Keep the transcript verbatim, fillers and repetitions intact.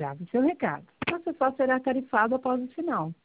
grave seu recado. O acessório será tarifado após o sinal.